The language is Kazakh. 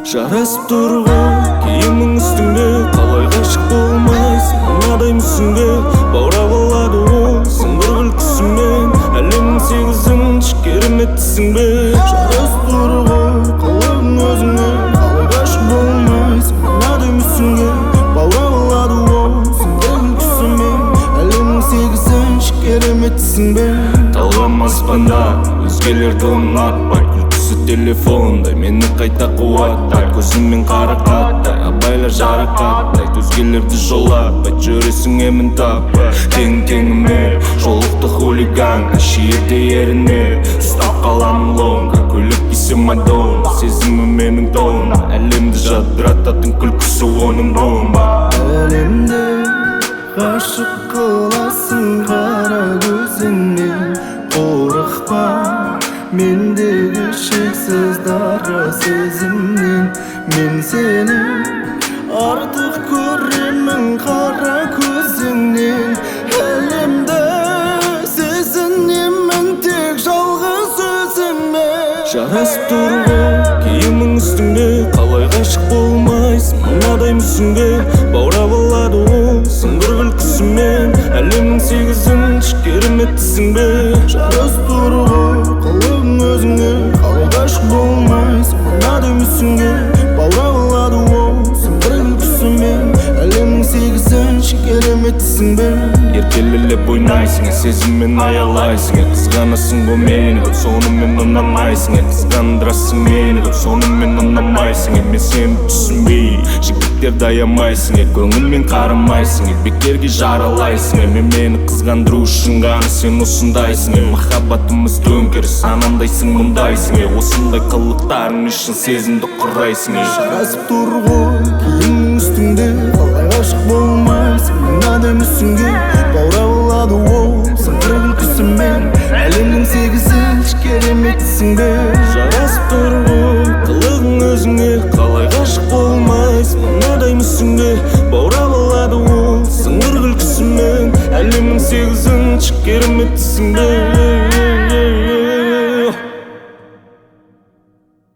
жарасып тұрған киімің үстіңде қалай ғашық болмайсың мынадай мүсінге баурап алады ол сыңғыр күлкісімен әлемнің сегізінші кереметтісің бе жарасып тұрған қалайдың өзіңе қалай ғашық болмайсың мынадай мүсінге баурап алады ол сыңғыр күлкісімен әлемнің сегізінші кереметтісің бе талғам аспанда өзгелерді ұнатпай телефондай мені қайта қуаттай көзіңмен қарақаттай абайлар жарақаттай өзгелерді жолатпай жүресің емін таппай тең-теңімен жолықты хулиган шиеде еріне ұстап қаламын лонга көйлек кисе мадонна сезімі менің тонна әлемді жадырататын күлкісі оның бомба әлемді ғашық қыласың қара көзіңнен қорықпа мендегі шексіз дара сезімнен мен сені артық көремін қара көзіңнен әлемді сезінемін тек жалғыз өзіңмен жарасып тұрған киімің үстіңде қалай ғашық болмайсың мынадай мүсінге баурап алады ол сыңғыр күлкісімен әлемнің сегізінші кереметтісің бе жарасып тұрған қалайдың өзіңе қалай ғашық болмайсың мынадай мүсінге баурап алады ол сыңғыр күлкісімен әлемнің сегізінші кереметтісің бе еркелелеп ойнайсың сезіммен аялайсың қызғанасың ғой мені көп сонымен ұнамайсың қызғандырасың мені көп сонымен ұнамайсың мен сені түсінбей жігіттерді аямайсың көңілмен қарамайсың бекерге жаралайсың мені қызғандыру үшін ғана сен осындайсың махаббатымыз төңкеріс анандайсың мұндайсың осындай қылықтарың үшін сезімді құрайсың жарасып тұр ғой киімнің үстіңде қалай ғашық болмайсың мынадай мүсінге баурап алады ол сыңғыр күлкісімен әлемнің сегізінші кереметтісің бе жарасып тұр ғой қылығың өзіңе қалай ғашық болмайсың мынадай мүсінге баурап алады ол сыңғыр күлкісімен әлемнің сегізінші кереметтісің бе